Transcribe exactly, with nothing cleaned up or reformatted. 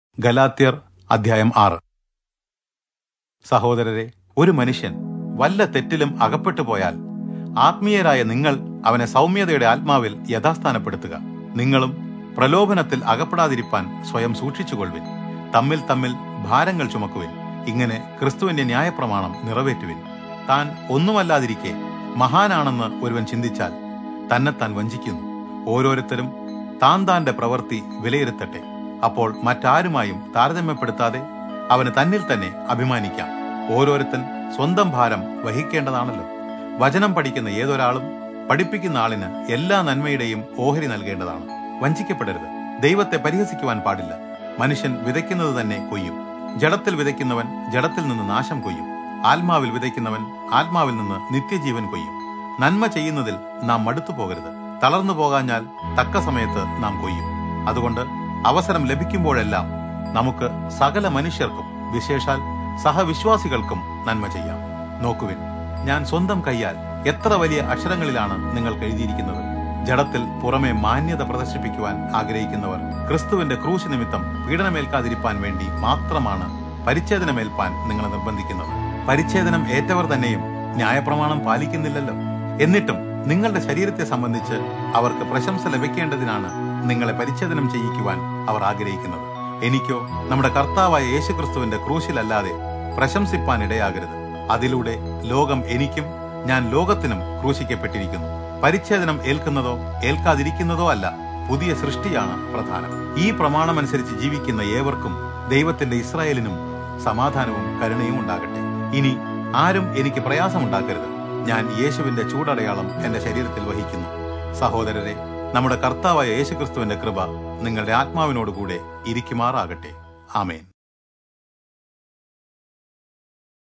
ഗലാത്യർ അധ്യായം ആറ്. സഹോദരരെ, ഒരു മനുഷ്യൻ വല്ല തെറ്റിലും അകപ്പെട്ടു പോയാൽ ആത്മീയരായ നിങ്ങൾ അവനെ സൗമ്യതയുടെ ആത്മാവിൽ യഥാസ്ഥാനപ്പെടുത്തുക. നിങ്ങളും പ്രലോഭനത്തിൽ അകപ്പെടാതിരിപ്പാൻ സ്വയം സൂക്ഷിച്ചുകൊള്ളുവിൻ. തമ്മിൽ തമ്മിൽ ഭാരങ്ങൾ ചുമക്കുവിൻ. ഇങ്ങനെ ക്രിസ്തുവിന്റെ ന്യായപ്രമാണം നിറവേറ്റുവിൻ. താൻ ഒന്നുമല്ലാതിരിക്കെ മഹാനാണെന്ന് ഒരുവൻ ചിന്തിച്ചാൽ തന്നെത്താൻ വഞ്ചിക്കുന്നു. ഓരോരുത്തരും താൻ താന്റെ പ്രവൃത്തി വിലയിരുത്തട്ടെ. അപ്പോൾ മറ്റാരുമായും താരതമ്യപ്പെടുത്താതെ അവന് തന്നിൽ തന്നെ അഭിമാനിക്കാം. ഓരോരുത്തൻ സ്വന്തം ഭാരം വഹിക്കേണ്ടതാണല്ലോ. വചനം പഠിക്കുന്ന ഏതൊരാളും പഠിപ്പിക്കുന്ന ആളിന് എല്ലാ നന്മയുടെയും ഓഹരി നൽകേണ്ടതാണ്. വഞ്ചിക്കപ്പെടരുത്. ദൈവത്തെ പരിഹസിക്കുവാൻ പാടില്ല. മനുഷ്യൻ വിതയ്ക്കുന്നത് തന്നെ കൊയ്യും. ജഡത്തിൽ വിതയ്ക്കുന്നവൻ ജഡത്തിൽ നിന്ന് നാശം കൊയ്യും. ആത്മാവിൽ വിതയ്ക്കുന്നവൻ ആത്മാവിൽ നിന്ന് നിത്യജീവൻ കൊയ്യും. നന്മ ചെയ്യുന്നതിൽ നാം മടുത്തു പോകരുത്. തളർന്നു പോകാഞ്ഞാൽ തക്ക സമയത്ത് നാം കൊയ്യും. അതുകൊണ്ട് അവസരം ലഭിക്കുമ്പോഴെല്ലാം നമുക്ക് സകല മനുഷ്യർക്കും, വിശേഷാൽ സഹവിശ്വാസികൾക്കും നന്മ ചെയ്യാം. നോക്കുവിൻ, ഞാൻ സ്വന്തം കൈയാൽ എത്ര വലിയ അക്ഷരങ്ങളിലാണ് നിങ്ങൾക്ക് എഴുതിയിരിക്കുന്നത്. ജഡത്തിൽ പുറമെ മാന്യത പ്രദർശിപ്പിക്കുവാൻ ആഗ്രഹിക്കുന്നവർ ക്രിസ്തുവിന്റെ ക്രൂശ് നിമിത്തം പീഡനമേൽക്കാതിരിപ്പാൻ വേണ്ടി മാത്രമാണ് പരിച്ഛേദനമേൽപ്പാൻ നിങ്ങളെ നിർബന്ധിക്കുന്നത്. പരിച്ഛേദനം ഏറ്റവർ തന്നെയും ന്യായപ്രമാണം പാലിക്കുന്നില്ലല്ലോ. എന്നിട്ടും നിങ്ങളുടെ ശരീരത്തെ സംബന്ധിച്ച് അവർക്ക് പ്രശംസ ലഭിക്കേണ്ടതിനാണ് നിങ്ങളെ പരിച്ഛേദനം ചെയ്യിക്കുവാൻ അവർ ആഗ്രഹിക്കുന്നത്. എനിക്കോ നമ്മുടെ കർത്താവായ യേശുക്രിസ്തുവിന്റെ ക്രൂശിലല്ലാതെ പ്രശംസിപ്പാൻ ഇടയാകരുത്. അതിലൂടെ ലോകം എനിക്കും ഞാൻ ലോകത്തിനും ക്രൂശിക്കപ്പെട്ടിരിക്കുന്നു. പരിച്ഛേദനം ഏൽക്കുന്നതോ ഏൽക്കാതിരിക്കുന്നതോ അല്ല, പുതിയ സൃഷ്ടിയാണ് പ്രധാനം. ഈ പ്രമാണമനുസരിച്ച് ജീവിക്കുന്ന ഏവർക്കും ദൈവത്തിന്റെ ഇസ്രായേലിനും സമാധാനവും കരുണയും ഉണ്ടാകട്ടെ. ഇനി ആരും എനിക്ക് പ്രയാസമുണ്ടാക്കരുത്. ഞാൻ യേശുവിന്റെ ചൂടടയാളം എന്റെ ശരീരത്തിൽ വഹിക്കുന്നു. സഹോദരരെ, നമ്മുടെ കർത്താവായ യേശുക്രിസ്തുവിന്റെ കൃപ നിങ്ങളുടെ ആത്മാവിനോടുകൂടെ ഇരിക്കുമാറാകട്ടെ. ആമേൻ.